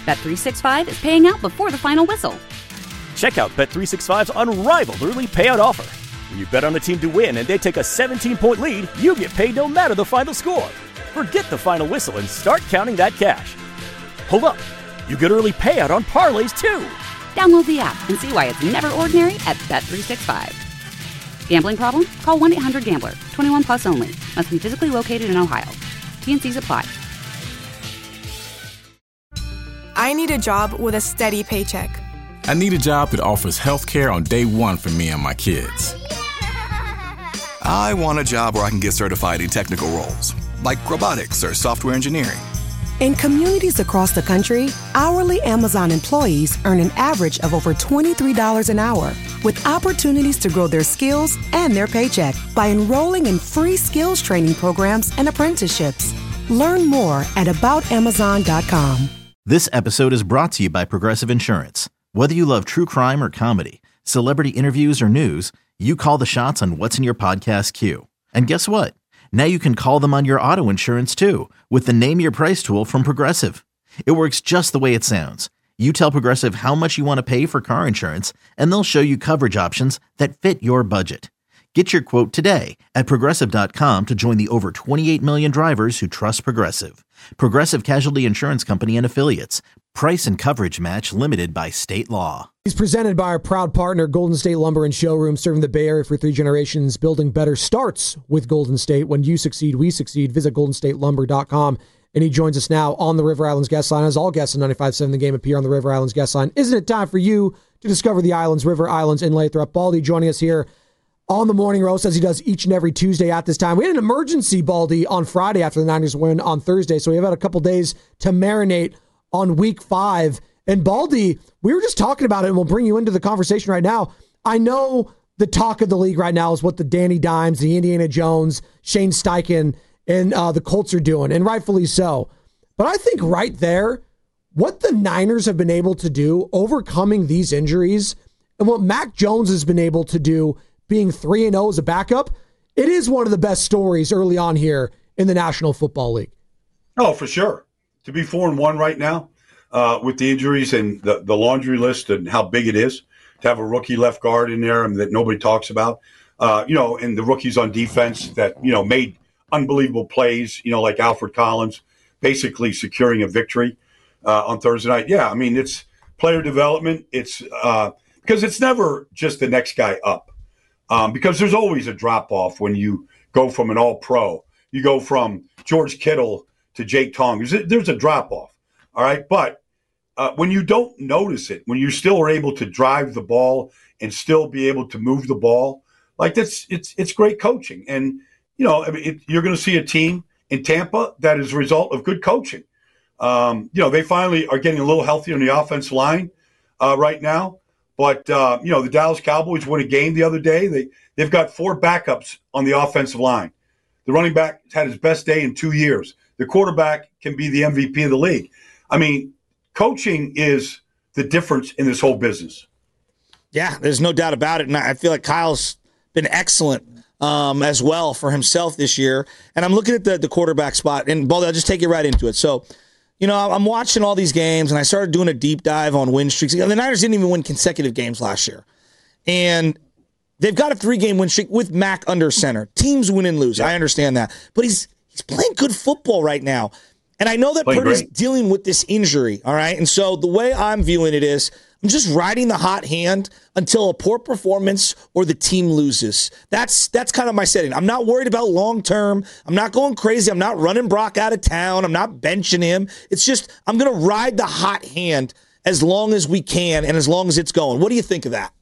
Bet365 is paying out before the final whistle. Check out Bet365's unrivaled early payout offer. When you bet on a team to win and they take a 17-point lead, you get paid no matter the final score. Forget the final whistle and start counting that cash. Hold up. You get early payout on parlays, too. Download the app and see why it's never ordinary at Bet365. Gambling problem? Call 1-800-GAMBLER. 21 plus only. Must be physically located in Ohio. T&Cs apply. I need a job with a steady paycheck. I need a job that offers health care on day one for me and my kids. I want a job where I can get certified in technical roles, like robotics or software engineering. In communities across the country, hourly Amazon employees earn an average of over $23 an hour, with opportunities to grow their skills and their paycheck by enrolling in free skills training programs and apprenticeships. Learn more at aboutamazon.com. This episode is brought to you by Progressive Insurance. Whether you love true crime or comedy, celebrity interviews or news, you call the shots on what's in your podcast queue. And guess what? Now you can call them on your auto insurance too with the Name Your Price tool from Progressive. It works just the way it sounds. You tell Progressive how much you want to pay for car insurance, and they'll show you coverage options that fit your budget. Get your quote today at Progressive.com to join the over 28 million drivers who trust Progressive. Progressive Casualty Insurance Company and Affiliates. Price and coverage match limited by state law. He's presented by our proud partner, Golden State Lumber and Showroom, serving the Bay Area for 3 generations. Building better starts with Golden State. When you succeed, we succeed. Visit goldenstatelumber.com. And he joins us now on the River Islands guest line. As all guests in 95.7 The Game appear on the River Islands guest line. Isn't it time for you to discover the islands, River Islands in Lathrop? Baldy joining us here on the Morning Roast, as he does each and every Tuesday at this time. We had an emergency, Baldy, on Friday after the Niners win on Thursday, so we have had a couple days to marinate on Week 5. And Baldy, we were just talking about it, and we'll bring you into the conversation right now. I know the talk of the league right now is what the Danny Dimes, the Indiana Jones, Shane Steichen, and the Colts are doing, and rightfully so. But I think right there, what the Niners have been able to do, overcoming these injuries, and what Mac Jones has been able to do, being 3-0 as a backup, it is one of the best stories early on here in the National Football League. Oh, for sure. To be 4-1 right now with the injuries and the laundry list and how big it is to have a rookie left guard in there and that nobody talks about, and the rookies on defense that, made unbelievable plays, like Alfred Collins, basically securing a victory on Thursday night. Yeah, I mean, it's player development. It's because it's never just the next guy up. Because there's always a drop-off when you go from an all-pro. You go from George Kittle to Jake Tong. There's a drop-off, all right? But when you don't notice it, when you still are able to drive the ball and still be able to move the ball, like it's great coaching. And, you're going to see a team in Tampa that is a result of good coaching. They finally are getting a little healthier on the offensive line right now. But, the Dallas Cowboys won a game the other day. They've got 4 backups on the offensive line. The running back had his best day in 2 years. The quarterback can be the MVP of the league. I mean, coaching is the difference in this whole business. Yeah, there's no doubt about it. And I feel like Kyle's been excellent as well for himself this year. And I'm looking at the quarterback spot. And, Baldy, I'll just take you right into it. So, I'm watching all these games, and I started doing a deep dive on win streaks. The Niners didn't even win consecutive games last year. And they've got a 3-game win streak with Mac under center. Teams win and lose. Yeah. I understand that. But he's playing good football right now. And I know that Purdy's dealing with this injury, all right? And so the way I'm viewing it is I'm just riding the hot hand until a poor performance or the team loses. That's kind of my setting. I'm not worried about long-term. I'm not going crazy. I'm not running Brock out of town. I'm not benching him. It's just I'm going to ride the hot hand as long as we can and as long as it's going. What do you think of that?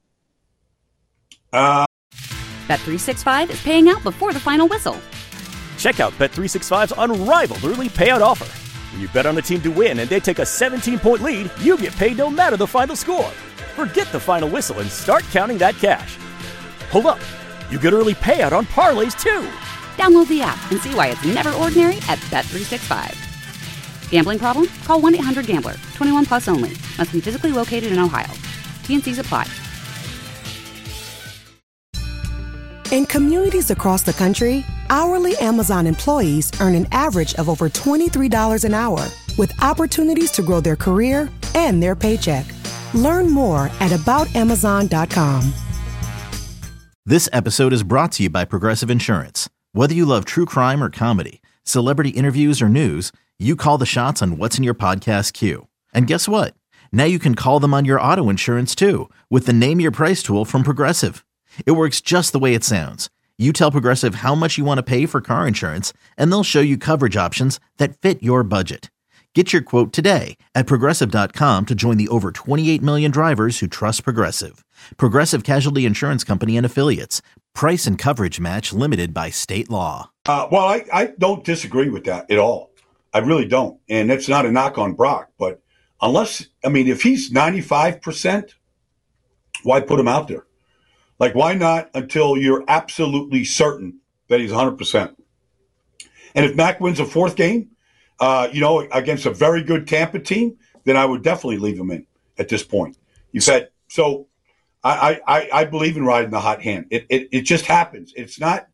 Bet365 is paying out before the final whistle. Check out Bet365's unrivaled early payout offer. When you bet on a team to win and they take a 17-point lead, you get paid no matter the final score. Forget the final whistle and start counting that cash. Hold up. You get early payout on parlays, too. Download the app and see why it's never ordinary at Bet365. Gambling problem? Call 1-800-GAMBLER. 21 plus only. Must be physically located in Ohio. T&Cs apply. In communities across the country, Hourly Amazon employees earn an average of over $23 an hour, with opportunities to grow their career and their paycheck. Learn more at aboutamazon.com. This episode is brought to you by Progressive Insurance. Whether you love true crime or comedy, celebrity interviews or news, you call the shots on what's in your podcast queue. And guess what? Now you can call them on your auto insurance too with the Name Your Price tool from Progressive. It works just the way it sounds. You tell Progressive how much you want to pay for car insurance, and they'll show you coverage options that fit your budget. Get your quote today at Progressive.com to join the over 28 million drivers who trust Progressive. Progressive Casualty Insurance Company and Affiliates. Price and coverage match limited by state law. Well, I don't disagree with that at all. I really don't. And it's not a knock on Brock. But if he's 95%, why put him out there? Like, why not until you're absolutely certain that he's 100%? And if Mac wins a fourth game, against a very good Tampa team, then I would definitely leave him in at this point. You said so. I believe in riding the hot hand. It just happens. It's not.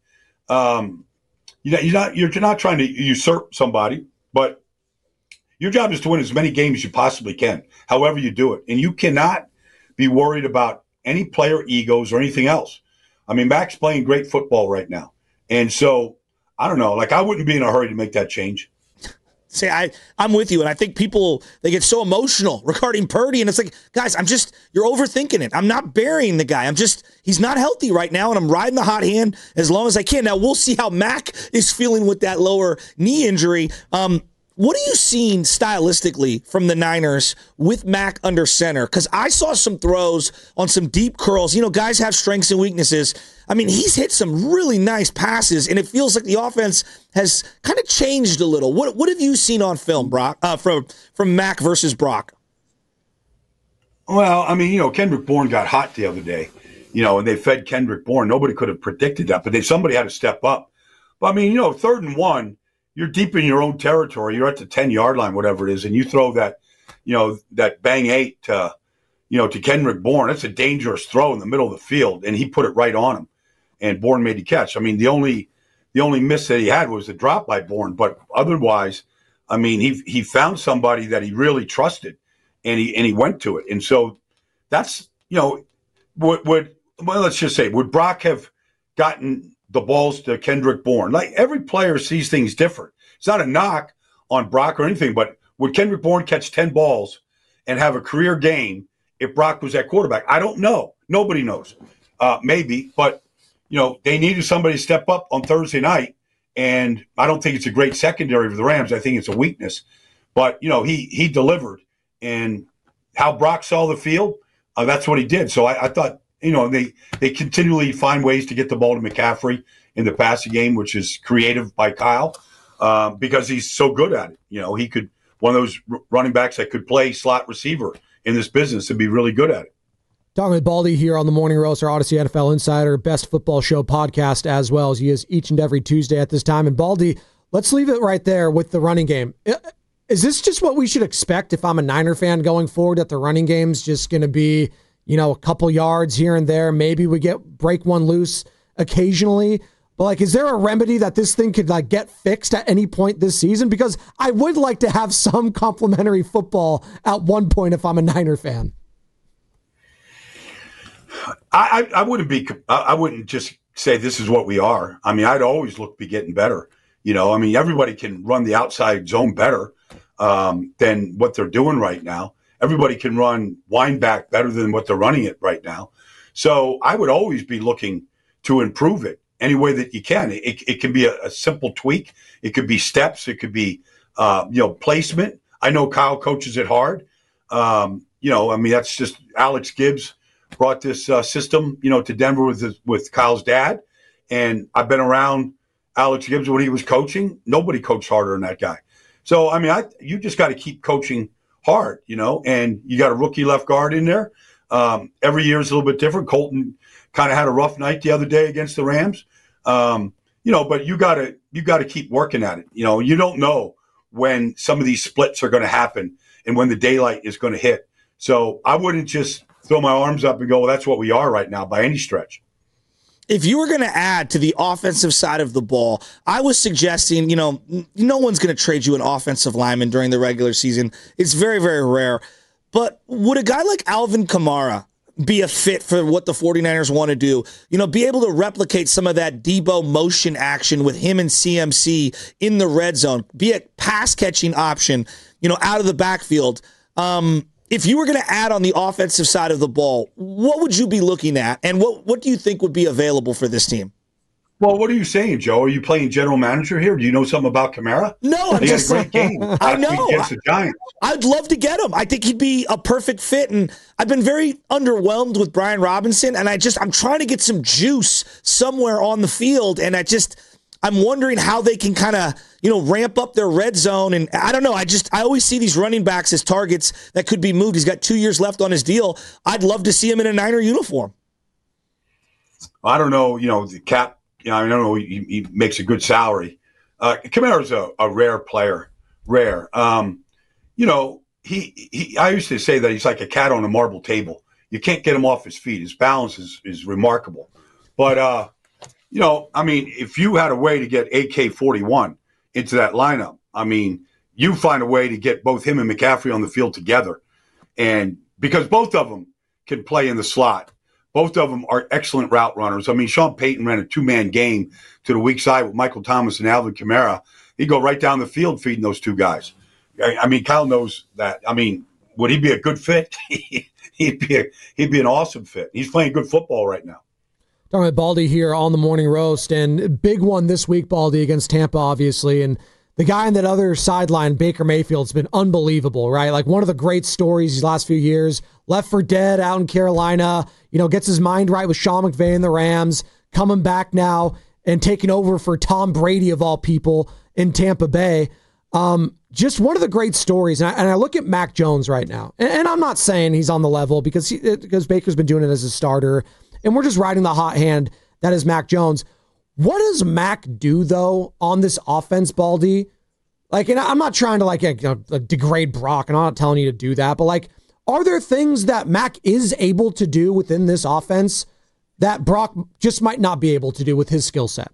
You're not trying to usurp somebody, but your job is to win as many games as you possibly can, however you do it, and you cannot be worried about any player egos or anything else. I mean, Mac's playing great football right now, and so I don't know. Like, I wouldn't be in a hurry to make that change. See, I'm with you, and I think people, they get so emotional regarding Purdy, and it's like, guys, you're overthinking it. I'm not burying the guy. He's not healthy right now, and I'm riding the hot hand as long as I can. Now, we'll see how Mac is feeling with that lower knee injury. What are you seeing stylistically from the Niners with Mac under center? Because I saw some throws on some deep curls. Guys have strengths and weaknesses. I mean, he's hit some really nice passes, and it feels like the offense has kind of changed a little. What have you seen on film, Brock, from Mac versus Brock? Well, Kendrick Bourne got hot the other day, and they fed Kendrick Bourne. Nobody could have predicted that, but somebody had to step up. But, 3rd and 1, you're deep in your own territory. You're at the 10-yard line, whatever it is, and you throw that, that bang 8 to Kendrick Bourne. That's a dangerous throw in the middle of the field, and he put it right on him, and Bourne made the catch. The only miss that he had was the drop by Bourne, but otherwise, he found somebody that he really trusted, and he went to it, and so that's let's just say, would Brock have gotten the balls to Kendrick Bourne? Like, every player sees things different. It's not a knock on Brock or anything, but would Kendrick Bourne catch 10 balls and have a career game if Brock was at quarterback? I don't know. Nobody knows. Maybe, but they needed somebody to step up on Thursday night, and I don't think it's a great secondary for the Rams. I think it's a weakness, but he delivered, and how Brock saw the field, that's what he did. So I thought, they continually find ways to get the ball to McCaffrey in the passing game, which is creative by Kyle, because he's so good at it. He could, one of those running backs that could play slot receiver in this business and be really good at it. Talking with Baldy here on the Morning Roast, our Odyssey NFL Insider, Best Football Show podcast, as well as he is each and every Tuesday at this time. And Baldy, let's leave it right there with the running game. Is this just what we should expect if I'm a Niner fan going forward, that the running game's just going to be, a couple yards here and there? Maybe we break one loose occasionally. But, is there a remedy that this thing could, get fixed at any point this season? Because I would like to have some complimentary football at one point if I'm a Niner fan. I wouldn't just say this is what we are. I'd always look to be getting better. Everybody can run the outside zone better than what they're doing right now. Everybody can run wind back better than what they're running it right now. So I would always be looking to improve it any way that you can. It can be a simple tweak. It could be steps. It could be, placement. I know Kyle coaches it hard. That's just Alex Gibbs brought this system, to Denver with Kyle's dad. And I've been around Alex Gibbs when he was coaching. Nobody coached harder than that guy. So, you just got to keep coaching hard, and you got a rookie left guard in there. Every year is a little bit different. Colton kind of had a rough night the other day against the Rams. But you got to keep working at it. You don't know when some of these splits are going to happen and when the daylight is going to hit. So I wouldn't just throw my arms up and go, well, that's what we are right now by any stretch. if you were going to add to the offensive side of the ball, I was suggesting, no one's going to trade you an offensive lineman during the regular season. It's very, very rare. But would a guy like Alvin Kamara be a fit for what the 49ers want to do? Be able to replicate some of that Debo motion action with him and CMC in the red zone, be a pass-catching option, out of the backfield. If you were going to add on the offensive side of the ball, what would you be looking at, and what do you think would be available for this team? Well, what are you saying, Joe? Are you playing general manager here? Do you know something about Kamara? No, he had a great game. I know. Against the Giants. I'd love to get him. I think he'd be a perfect fit, and I've been very underwhelmed with Brian Robinson, and I'm trying to get some juice somewhere on the field, and I'm wondering how they can kind of, ramp up their red zone. And I don't know. I always see these running backs as targets that could be moved. He's got 2 years left on his deal. I'd love to see him in a Niner uniform. I don't know. The cap, I don't know. He makes a good salary. Kamara's a rare player. Rare. I used to say that he's like a cat on a marble table. You can't get him off his feet. His balance is remarkable. But, if you had a way to get AK-41 into that lineup, you find a way to get both him and McCaffrey on the field together. And because both of them can play in the slot, both of them are excellent route runners. Sean Payton ran a two-man game to the weak side with Michael Thomas and Alvin Kamara. He'd go right down the field feeding those two guys. Kyle knows that. Would he be a good fit? He'd be an awesome fit. He's playing good football right now. Talking about Baldy here on the Morning Roast, and big one this week, Baldy, against Tampa, obviously. And the guy on that other sideline, Baker Mayfield's been unbelievable, right? Like one of the great stories these last few years. Left for dead out in Carolina, gets his mind right with Sean McVay and the Rams, coming back now and taking over for Tom Brady, of all people, in Tampa Bay. Just one of the great stories. And I look at Mac Jones right now, and I'm not saying he's on the level because Baker's been doing it as a starter, and we're just riding the hot hand that is Mac Jones. What does Mac do, though, on this offense, Baldy? And I'm not trying to degrade Brock, and I'm not telling you to do that, but are there things that Mac is able to do within this offense that Brock just might not be able to do with his skill set?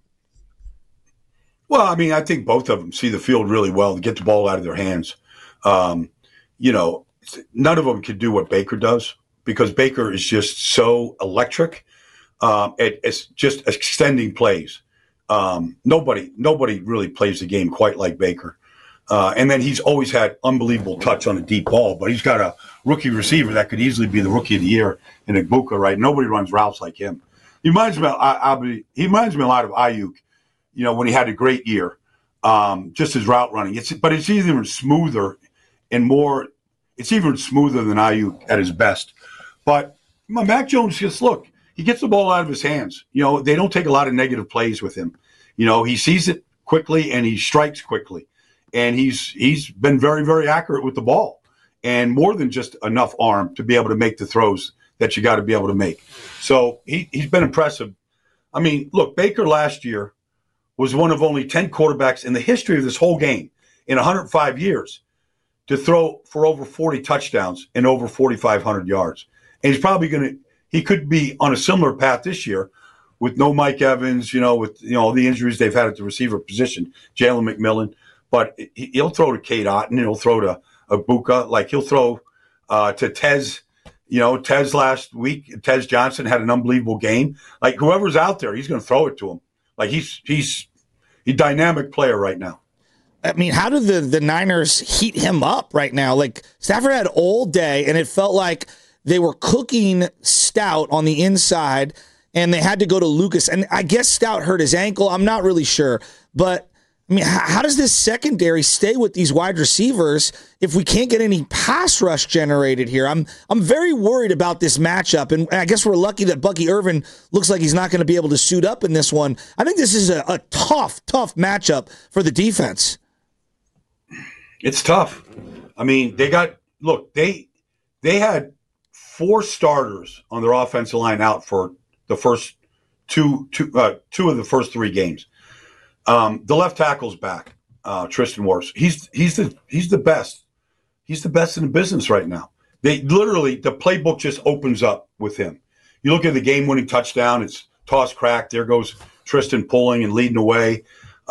Well, I think both of them see the field really well and get the ball out of their hands. None of them can do what Baker does because Baker is just so electric. It's just extending plays. Nobody really plays the game quite like Baker. And then he's always had unbelievable touch on a deep ball, but he's got a rookie receiver that could easily be the rookie of the year in Ibuka, right? Nobody runs routes like him. He reminds me a lot of Ayuk, when he had a great year, just his route running. It's even smoother and more. It's even smoother than Ayuk at his best. But Mac Jones, he gets the ball out of his hands. They don't take a lot of negative plays with him. He sees it quickly and he strikes quickly. And he's been very, very accurate with the ball and more than just enough arm to be able to make the throws that you got to be able to make. So he's been impressive. Baker last year was one of only 10 quarterbacks in the history of this whole game in 105 years to throw for over 40 touchdowns and over 4,500 yards. And he's probably he could be on a similar path this year with no Mike Evans, with the injuries they've had at the receiver position, Jalen McMillan. But he'll throw to Cade Otton. He'll throw to Ibuka. He'll throw to Tez. Tez last week, Tez Johnson had an unbelievable game. Whoever's out there, he's going to throw it to him. He's a dynamic player right now. How do the Niners heat him up right now? Stafford had all day, and it felt like they were cooking Stout on the inside, and they had to go to Lucas. And I guess Stout hurt his ankle. I'm not really sure. But, how does this secondary stay with these wide receivers if we can't get any pass rush generated here? I'm very worried about this matchup, and I guess we're lucky that Bucky Irvin looks like he's not going to be able to suit up in this one. I think this is a tough matchup for the defense. It's tough. They had 4 starters on their offensive line out for the first two of the first 3 games. The left tackle's back, Tristan Wirfs. He's the best. He's the best in the business right now. The playbook just opens up with him. You look at the game-winning touchdown. It's toss crack. There goes Tristan pulling and leading away.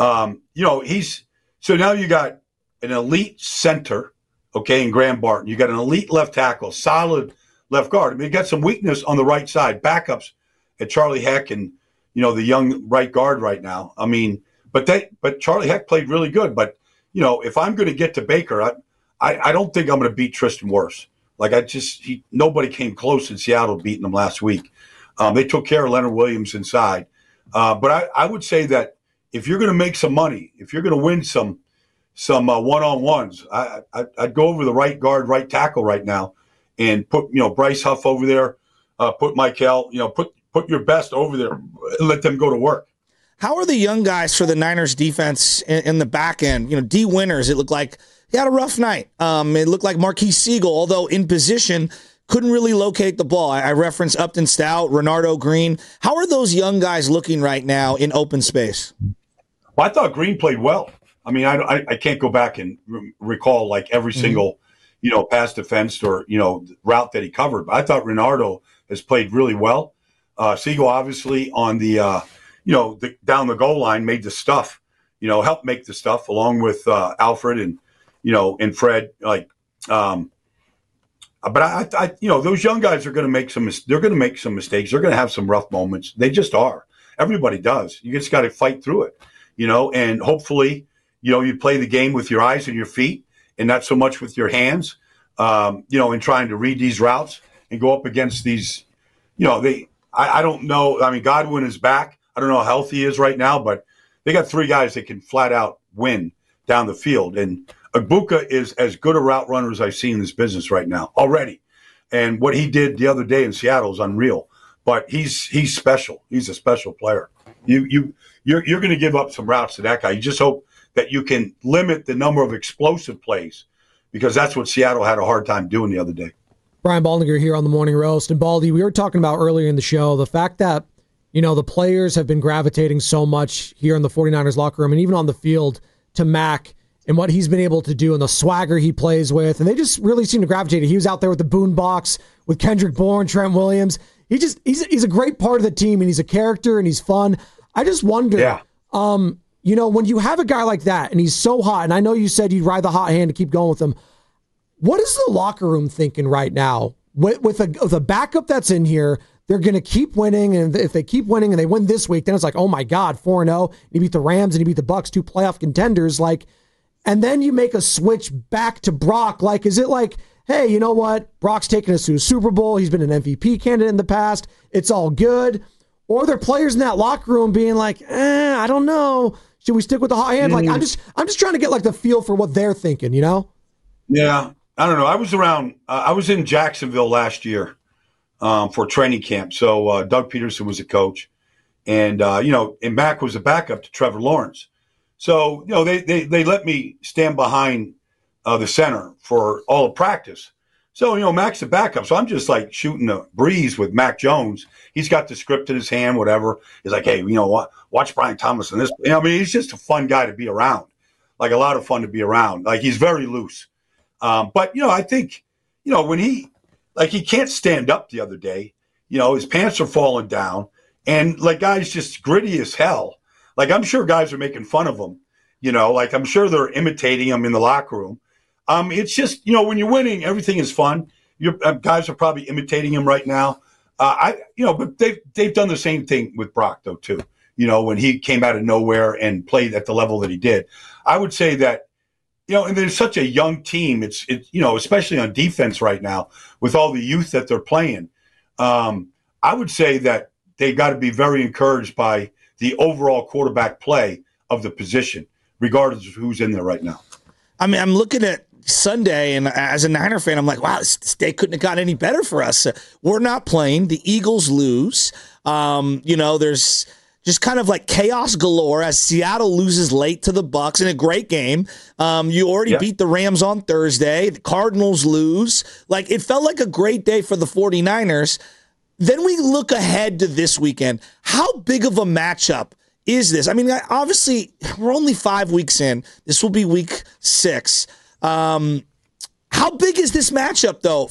So now you got an elite center, okay, in Graham Barton. You got an elite left tackle, solid left guard. I mean, you got some weakness on the right side, backups at Charlie Heck and, the young right guard right now. I mean, but Charlie Heck played really good. But, if I'm going to get to Baker, I don't think I'm going to beat Tristan Wirfs. Like, nobody came close in Seattle beating them last week. They took care of Leonard Williams inside. But I would say that if you're going to make some money, if you're going to win some one-on-ones, I'd go over the right guard, right tackle right now and put, Bryce Huff over there, put Michael, put your best over there and let them go to work. How are the young guys for the Niners defense in the back end? D. Winters, it looked like he had a rough night. It looked like Marquise Siegel, although in position, couldn't really locate the ball. I referenced Upton Stout, Renardo Green. How are those young guys looking right now in open space? Well, I thought Green played well. I mean, I can't go back and recall like every single, pass defense or, route that he covered. But I thought Renardo has played really well. Siegel obviously on the, down the goal line made the stuff, helped make the stuff along with Alfred and, and Fred. But I those young guys are going to make they're going to make some mistakes. They're going to have some rough moments. They just are. Everybody does. You just got to fight through it, and hopefully, you play the game with your eyes and your feet and not so much with your hands, in trying to read these routes and go up against these, I don't know. I mean, Godwin is back. I don't know how healthy he is right now, but they got three guys that can flat out win down the field. And Agbuka is as good a route runner as I've seen in this business right now already. And what he did the other day in Seattle is unreal. But he's special. He's a special player. You're going to give up some routes to that guy. You just hope that you can limit the number of explosive plays because that's what Seattle had a hard time doing the other day. Brian Baldinger here on the Morning Roast. And Baldy, we were talking about earlier in the show the fact that, the players have been gravitating so much here in the 49ers locker room and even on the field to Mac and what he's been able to do and the swagger he plays with. And they just really seem to gravitate. He was out there with the boombox with Kendrick Bourne, Trent Williams. He's a great part of the team and he's a character and he's fun. I just wonder, when you have a guy like that and he's so hot, and I know you said you'd ride the hot hand to keep going with him, what is the locker room thinking right now? With a backup that's in here, they're going to keep winning, and if they keep winning and they win this week, then it's like, oh my God, 4-0. He beat the Rams and he beat the Bucs, 2 playoff contenders. And then you make a switch back to Brock. Is it like, hey, you know what? Brock's taken us to a Super Bowl. He's been an MVP candidate in the past. It's all good. Or there are players in that locker room being like, I don't know. Should we stick with the hot hand? I'm just trying to get the feel for what they're thinking, Yeah, I don't know. I was around. I was in Jacksonville last year for training camp. So Doug Peterson was a coach, and and Mac was a backup to Trevor Lawrence. So they let me stand behind the center for all of practice. So Mac's a backup. So I'm just shooting a breeze with Mac Jones. He's got the script in his hand, whatever. He's like, hey, watch Brian Thomas and this. He's just a fun guy to be around. A lot of fun to be around. He's very loose. But I think, when he can't stand up the other day, his pants are falling down and guys just gritty as hell. I'm sure guys are making fun of him, I'm sure they're imitating him in the locker room. It's just, when you're winning, everything is fun. Your guys are probably imitating him right now. But they've done the same thing with Brock though, too. When he came out of nowhere and played at the level that he did, I would say that, and there's such a young team. It's especially on defense right now with all the youth that they're playing. I would say that they got to be very encouraged by the overall quarterback play of the position, regardless of who's in there right now. I mean, I'm looking at Sunday, and as a Niner fan, I'm like, wow, this day couldn't have gotten any better for us. We're not playing. The Eagles lose. There's just kind of chaos galore as Seattle loses late to the Bucs in a great game. You already beat the Rams on Thursday. The Cardinals lose. It felt like a great day for the 49ers. Then we look ahead to this weekend. How big of a matchup is this? I mean, obviously, we're only 5 weeks in. This will be week 6. How big is this matchup, though, for the 49ers? Is this one of those litmus test type of games?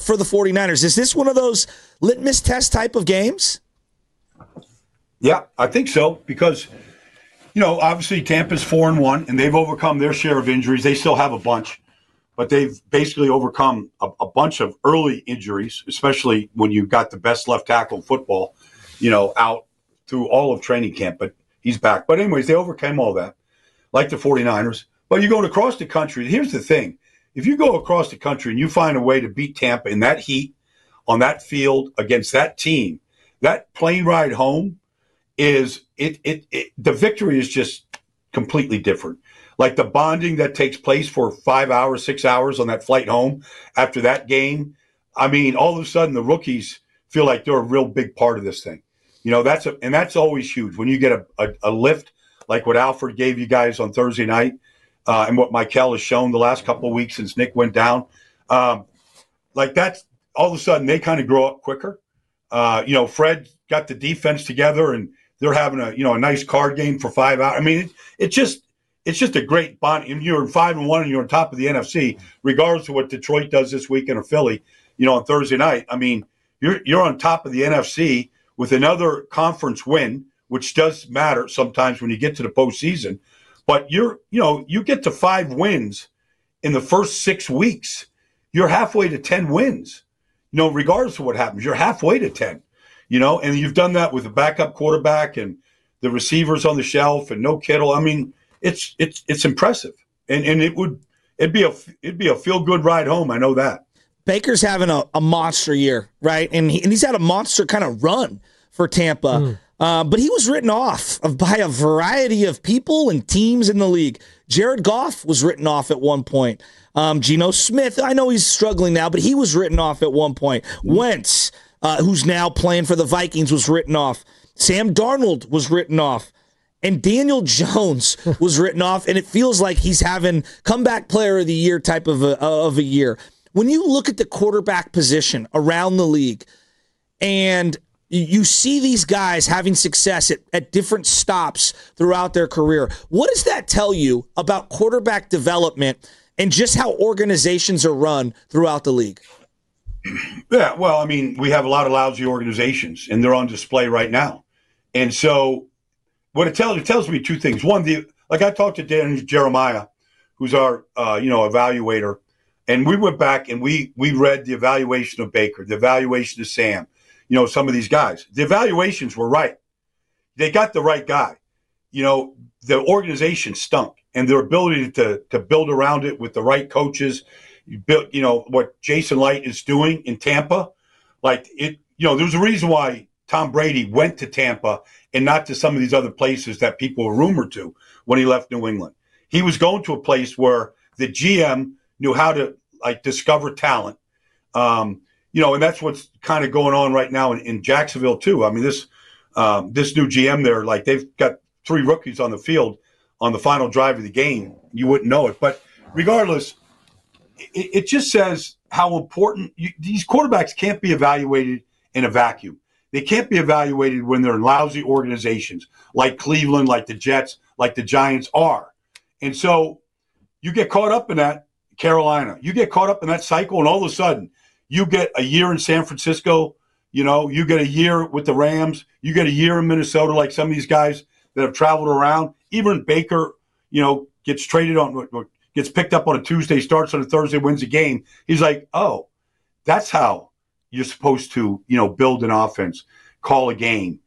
I don't know. I was around. I was in Jacksonville last year for training camp. So Doug Peterson was a coach, and Doug Peterson was a coach. So they let me stand behind the center for all of practice. So when you Yeah, I think so because, obviously Tampa's 4-1, and they've overcome their share of injuries. They still have a bunch, but they've basically overcome a bunch of early injuries, especially when you've got the best left tackle in football, out through all of training camp. But he's back. But anyways, they overcame all that, like the 49ers. But you're going across the country. Here's the thing. If you go across the country and you find a way to beat Tampa in that heat, on that field, against that team, that plane ride home is the victory is just completely different. Like the bonding that takes place for 5 hours, 6 hours on that flight home after that game. I mean, all of a sudden the rookies feel like they're a real big part of this thing. That's always huge when you get a lift like what Alfred gave you guys on Thursday night, and what Michael has shown the last couple of weeks since Nick went down. Like that's all of a sudden they kind of grow up quicker. Fred got the defense together and they're having a nice card game for 5 hours. I mean, it's just a great bond. And you're 5-1 and you're on top of the NFC, regardless of what Detroit does this weekend or Philly, on Thursday night. I mean, you're on top of the NFC with another conference win, which does matter sometimes when you get to the postseason. But you get to 5 wins in the first 6 weeks. You're halfway to 10 wins. Regardless of what happens, you're halfway to 10. And you've done that with a backup quarterback and the receivers on the shelf and no Kittle. I mean, it's impressive, and it'd be a feel good ride home. I know that. Baker's having a monster year, right? And he's had a monster kind of run for Tampa. But he was written off by a variety of people and teams in the league. Jared Goff was written off at one point. Geno Smith, I know he's struggling now, but he was written off at one point. Wentz, who's now playing for the Vikings, was written off. Sam Darnold was written off. And Daniel Jones was written off, and it feels like he's having comeback player of the year type of a year. When you look at the quarterback position around the league and you see these guys having success at different stops throughout their career, what does that tell you about quarterback development and just how organizations are run throughout the league? Yeah, well, I mean, we have a lot of lousy organizations, and they're on display right now. And so what it tells me two things. One, I talked to Dan Jeremiah, who's our evaluator, and we went back and we read the evaluation of Baker, the evaluation of Sam, some of these guys. The evaluations were right. They got the right guy. The organization stunk, and their ability to build around it with the right coaches, built, what Jason Light is doing in Tampa, there's a reason why Tom Brady went to Tampa and not to some of these other places that people were rumored to when he left New England. He was going to a place where the GM knew how to discover talent. And that's what's kind of going on right now in Jacksonville too. I mean, this new GM there, they've got 3 rookies on the field on the final drive of the game. You wouldn't know it, but regardless, it just says how important these quarterbacks can't be evaluated in a vacuum. They can't be evaluated when they're in lousy organizations like Cleveland, like the Jets, like the Giants are. And so you get caught up in that, Carolina. You get caught up in that cycle, and all of a sudden you get a year in San Francisco. You get a year with the Rams. You get a year in Minnesota, like some of these guys that have traveled around. Even Baker, gets picked up on a Tuesday, starts on a Thursday, wins a game. He's like, oh, that's how you're supposed to, build an offense, call a game,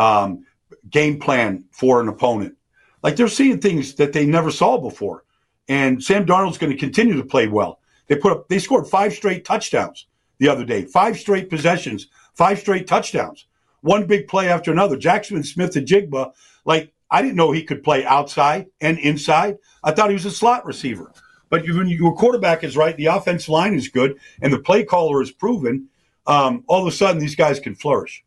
game plan for an opponent. They're seeing things that they never saw before. And Sam Darnold's going to continue to play well. They scored 5 straight touchdowns the other day, 5 straight possessions, 5 straight touchdowns, one big play after another. Jackson Smith and Jigba, I didn't know he could play outside and inside. I thought he was a slot receiver. But when your quarterback is right, the offensive line is good, and the play caller is proven, all of a sudden these guys can flourish.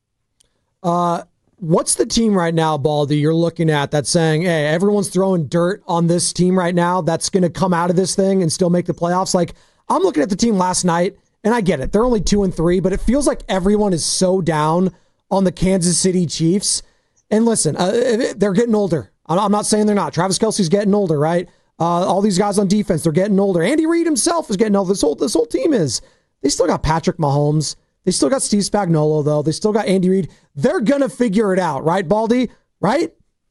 What's the team right now, Baldy, you're looking at that's saying, hey, everyone's throwing dirt on this team right now that's going to come out of this thing and still make the playoffs? I'm looking at the team last night, and I get it. They're only 2-3, but it feels like everyone is so down on the Kansas City Chiefs. And listen, they're getting older. I'm not saying they're not. Travis Kelce's getting older, right? All these guys on defense, they're getting older. Andy Reid himself is getting older. This whole team is. They still got Patrick Mahomes. They still got Steve Spagnuolo, though. They still got Andy Reid. They're going to figure it out, right, Baldy? Right?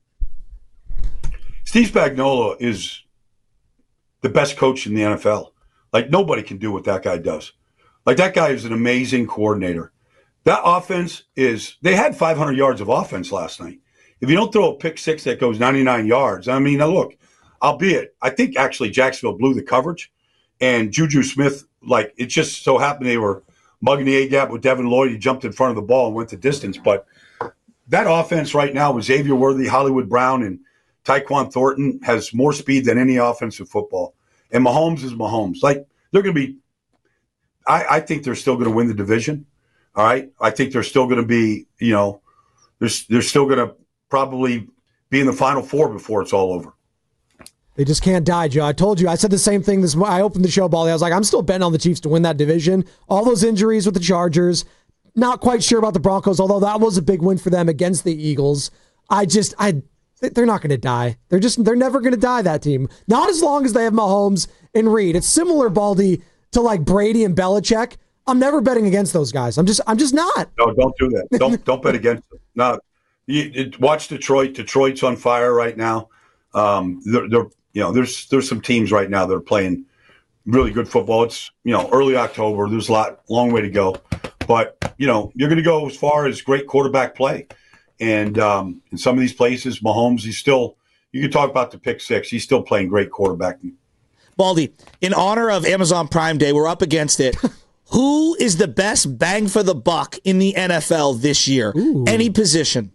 Steve Spagnuolo is the best coach in the NFL. Like, nobody can do what that guy does. Like, that guy is an amazing coordinator. That offense they had 500 yards of offense last night. If you don't throw a pick six that goes 99 yards, I mean, now look, albeit, I think actually Jacksonville blew the coverage, and Juju Smith, like, it just so happened they were mugging the A-gap with Devin Lloyd. He jumped in front of the ball and went the distance. But that offense right now with Xavier Worthy, Hollywood Brown, and Tyquan Thornton has more speed than any offense in football. And Mahomes is Mahomes. Like, they're going to be – I think they're still going to win the division, all right? I think they're still going to be, they're still going to probably be in the Final Four before it's all over. They just can't die, Joe. I told you. I said the same thing. I opened the show, Baldy. I was like, I'm still betting on the Chiefs to win that division. All those injuries with the Chargers. Not quite sure about the Broncos, although that was a big win for them against the Eagles. They're not going to die. They're never going to die, that team. Not as long as they have Mahomes and Reed. It's similar, Baldy, to like Brady and Belichick. I'm never betting against those guys. I'm just not. No, don't do that. Don't bet against them. No, watch Detroit. Detroit's on fire right now. There's some teams right now that are playing really good football. It's early October. There's a long way to go, but you're going to go as far as great quarterback play. And in some of these places, Mahomes, you can talk about the pick six. He's still playing great quarterback. Baldy, in honor of Amazon Prime Day, we're up against it. Who is the best bang for the buck in the NFL this year? Ooh. Any position?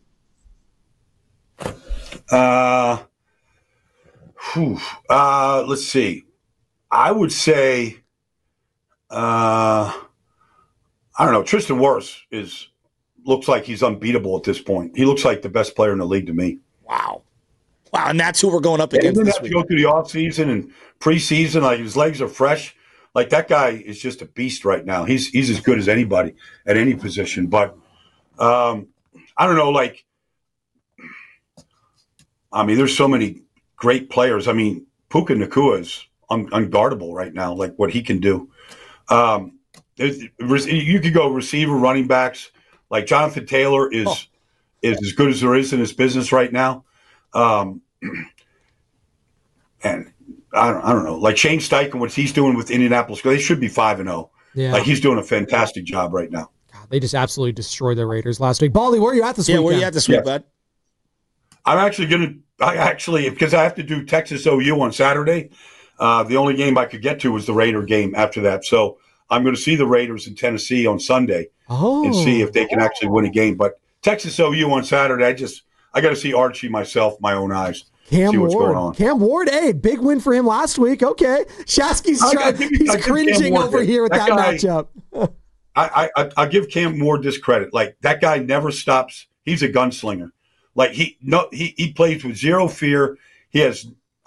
Let's see. I would say, I don't know. Tristan Wirfs looks like he's unbeatable at this point. He looks like the best player in the league to me. Wow, and that's who we're going up against. He doesn't have to go through the offseason and preseason. Like, his legs are fresh. Like, that guy is just a beast right now. He's as good as anybody at any position. But I don't know. Like, I mean, there's so many great players. I mean, Puka Nacua is unguardable right now. Like, what he can do. You could go receiver, running backs. Like, Jonathan Taylor is as good as there is in this business right now. And I don't know. Like, Shane Steichen, what he's doing with Indianapolis, they should be 5-0. Yeah. Like, he's doing a fantastic job right now. God, they just absolutely destroyed the Raiders last week. Baldy, where are you at this week? Yeah, where are you at this week, bud? I'm actually because I have to do Texas OU on Saturday. The only game I could get to was the Raider game after that. So I'm going to see the Raiders in Tennessee on Sunday and see if they can actually win a game. But Texas OU on Saturday, I got to see Archie myself, my own eyes. Cam see what's Ward. going on. Cam Ward, hey, big win for him last week. Okay. Shasky's cringing over here with that matchup. I'll give Cam Ward this credit. Like, that guy never stops. He's a gunslinger. Like, he plays with zero fear. If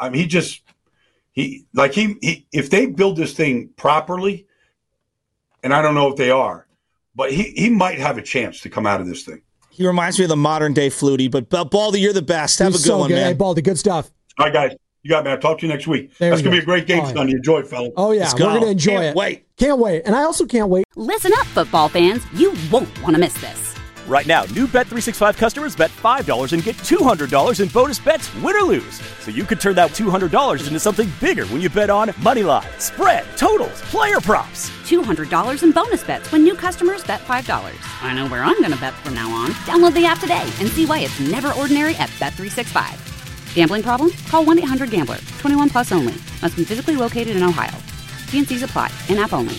they build this thing properly, and I don't know if they are, but he might have a chance to come out of this thing. He reminds me of the modern day Flutie, but Baldy, you're the best. Have a good one, man. Hey, Baldy, good stuff. All right, guys. You got me. I'll talk to you next week. That's going to be a great game Sunday. Enjoy it, fellas. Oh, yeah. We're going to enjoy it. Can't wait. And I also can't wait. Listen up, football fans. You won't want to miss this. Right now, new Bet365 customers bet $5 and get $200 in bonus bets, win or lose. So you could turn that $200 into something bigger when you bet on moneyline, spread, totals, player props. $200 in bonus bets when new customers bet $5. I know where I'm going to bet from now on. Download the app today and see why it's never ordinary at Bet365. Gambling problem? Call 1-800-GAMBLER. 21 plus only. Must be physically located in Ohio. T&Cs apply. In-app only.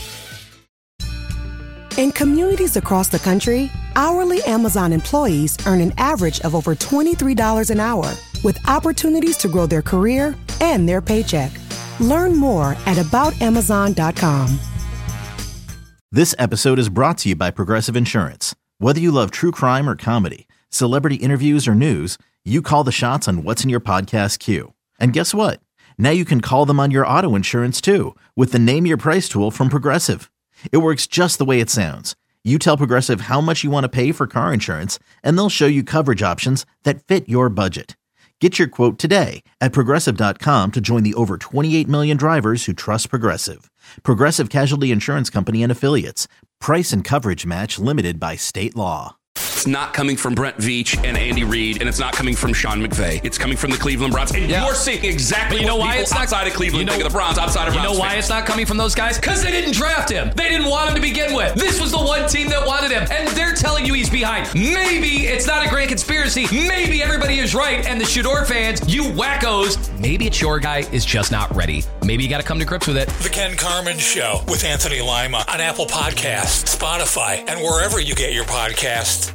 In communities across the country, hourly Amazon employees earn an average of over $23 an hour, with opportunities to grow their career and their paycheck. Learn more at aboutamazon.com. This episode is brought to you by Progressive Insurance. Whether you love true crime or comedy, celebrity interviews or news, you call the shots on what's in your podcast queue. And guess what? Now you can call them on your auto insurance too, with the Name Your Price tool from Progressive. It works just the way it sounds. You tell Progressive how much you want to pay for car insurance, and they'll show you coverage options that fit your budget. Get your quote today at Progressive.com to join the over 28 million drivers who trust Progressive. Progressive Casualty Insurance Company and Affiliates. Price and coverage match limited by state law. It's not coming from Brent Veach and Andy Reid, and it's not coming from Sean McVay. It's coming from the Cleveland Browns. And you're seeing exactly what people outside of Cleveland think of the Browns, outside of Browns. You know why it's not coming from those guys? Because they didn't draft him. They didn't want him to begin with. This was the one team that wanted him, and they're telling you he's behind. Maybe it's not a grand conspiracy. Maybe everybody is right, and the Shador fans, you wackos, maybe it's your guy is just not ready. Maybe you got to come to grips with it. The Ken Carman Show with Anthony Lima on Apple Podcasts, Spotify, and wherever you get your podcasts.